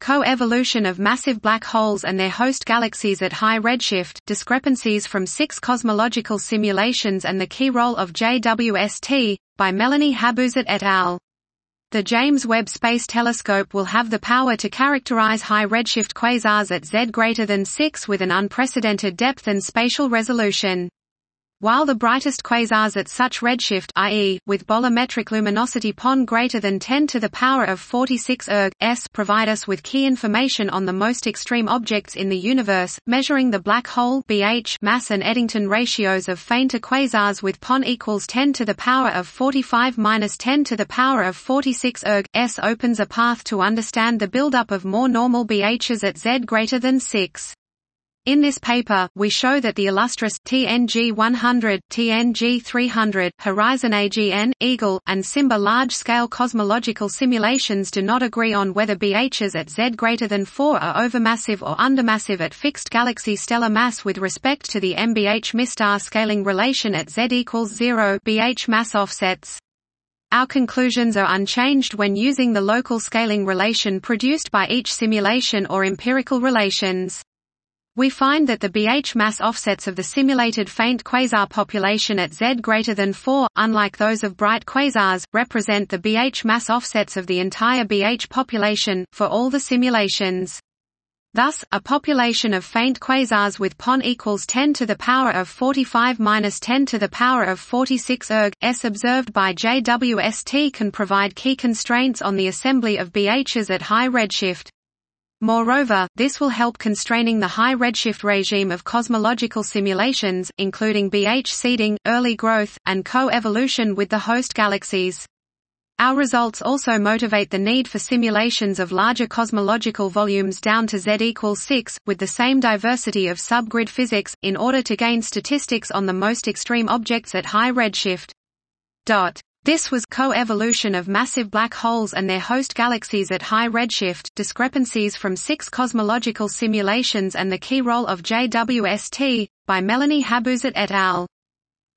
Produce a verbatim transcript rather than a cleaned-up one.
Co-evolution of massive black holes and their host galaxies at high redshift, discrepancies from six cosmological simulations and the key role of J W S T, by Melanie Habuzet et al. The James Webb Space Telescope will have the power to characterize high redshift quasars at Z greater than six with an unprecedented depth and spatial resolution. While the brightest quasars at such redshift, that is, with bolometric luminosity P O N greater than ten to the power of forty-six erg s, provide us with key information on the most extreme objects in the universe, measuring the black hole B H mass and Eddington ratios of fainter quasars with P O N equals ten to the power of forty-five minus ten to the power of forty-six erg s opens a path to understand the buildup of more normal B Hs at Z greater than six. In this paper, we show that the illustrious T N G one hundred, T N G three hundred, Horizon A G N, Eagle, and SIMBA large-scale cosmological simulations do not agree on whether B Hs at Z greater than four are overmassive or undermassive at fixed galaxy stellar mass with respect to the M B H MISTAR scaling relation at Z equals zero B H mass offsets. Our conclusions are unchanged when using the local scaling relation produced by each simulation or empirical relations. We find that the B H mass offsets of the simulated faint quasar population at Z greater than four, unlike those of bright quasars, represent the B H mass offsets of the entire B H population, for all the simulations. Thus, a population of faint quasars with P O N equals ten to the power of forty-five minus ten to the power of forty-six erg s observed by J W S T can provide key constraints on the assembly of B Hs at high redshift. Moreover, this will help constraining the high redshift regime of cosmological simulations, including B H seeding, early growth, and co-evolution with the host galaxies. Our results also motivate the need for simulations of larger cosmological volumes down to Z equals six, with the same diversity of subgrid physics, in order to gain statistics on the most extreme objects at high redshift. Dot. This was co-evolution of massive black holes and their host galaxies at high redshift, discrepancies from six cosmological simulations and the key role of J W S T, by Melanie Habuzet et al.